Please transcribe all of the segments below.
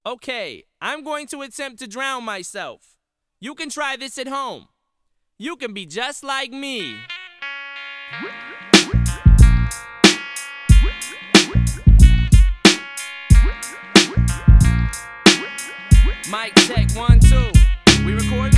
Okay, I'm going to attempt to drown myself. You can try this at home. You can be just like me. Mic check 1, 2. We recording?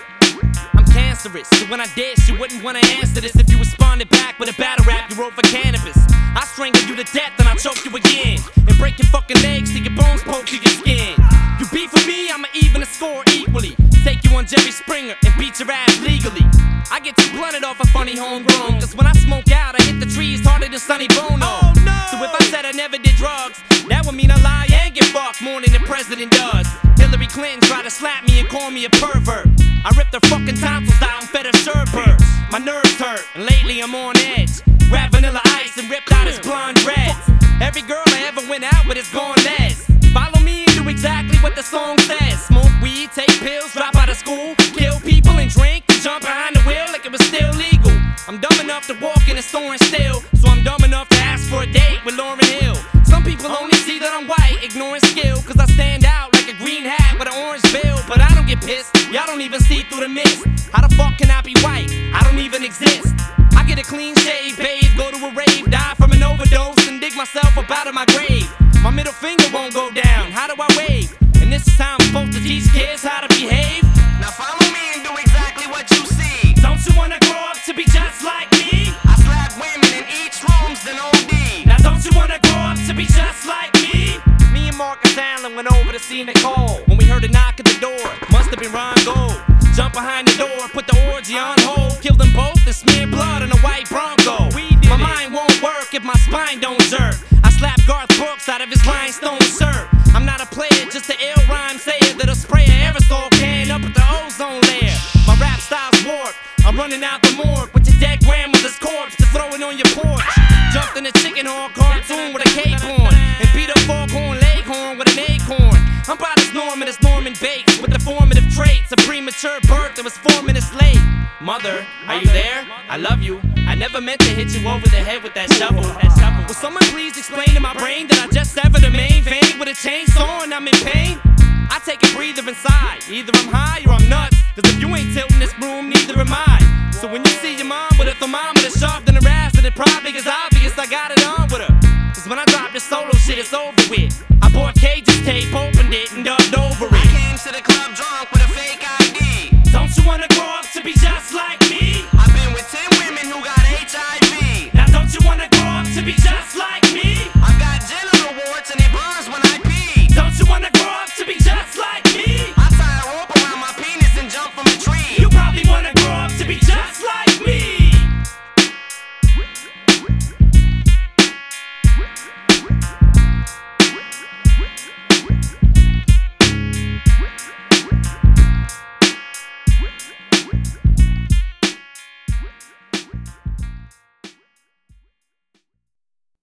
I'm cancerous, so when I dish, you wouldn't wanna answer this if you responded back with a battle rap you wrote for cannabis. I strangle you to death and I'll choke you again and break your fucking legs till your bones poke through your skin. You beef with me, I'ma even the score equally. Take you on Jerry Springer and beat your ass legally. I get too blunted off a funny homegrown, cause when I smoke out, I hit the trees harder than Sonny Bono. Oh, no. So if I said I never did drugs, that would mean I lie and get fucked more than the president does. Hillary Clinton tried to slap me and call me a pervert. I ripped her fucking tonsils out and fed her sherbet. My nerves hurt, and lately I'm on edge. Grabbed Vanilla Ice and ripped out his blonde dreads. Every girl I ever went out with is gone less. Follow me and do exactly what the song says. Smoke weed, take pills, drop out of school, kill people and drink and jump behind the wheel like it was still legal. I'm dumb enough to walk in a store and steal, so I'm dumb enough to ask for a date with Lauryn Hill. Some people only see that I'm white, ignoring skill, cause I stand out like a green hat with an orange bill. But I don't get pissed, y'all don't even see through the mist. How the fuck can I be white? I don't even exist. I get a clean shave, bathe, go to a rave, die from an overdose and dig myself up out of my grave. My middle finger won't go down, how do I wave? And this is how I'm supposed to teach kids how to behave. Now follow me and do exactly what you see. Don't you wanna grow up to be just like me? I slap women in each rooms, then OD. Now don't you wanna grow up to be just like me? Me and Marcus Allen went over to see Nicole when we heard a knock at the door. Must have been Ron Gold. Jump behind the door, put the orgy on hold, kill them both and smear blood on a white Bronco. My mind won't work if my spine don't jerk. I slap Garth Brooks out of his rhinestone shirt. I'm not a player, just an ill rhyme sayer that'll spray an aerosol can up at the ozone layer. My rap style's warped. I'm running out the morgue with your dead grandmother's corpse to throw it on your porch. Jumped in a chicken horn cartoon with a cape on and beat a foghorn leghorn with an acorn. I'm about as Norman as Norman Bates with the formative traits of premature birth that was 4 minutes late. Mother, are you there? I love you. I never meant to hit you over the head with that shovel. Will someone please explain to my brain that I just severed the main vein with a chainsaw and I'm in pain? I take a breather inside. Either I'm high or I'm nuts, cause if you ain't tilting this broom, neither am I. So when you see your mom with a thermometer sharp than a razor, then it probably is obvious I got it on with her. Cause when I drop this solo shit, it's over with. I bought Cage's tape,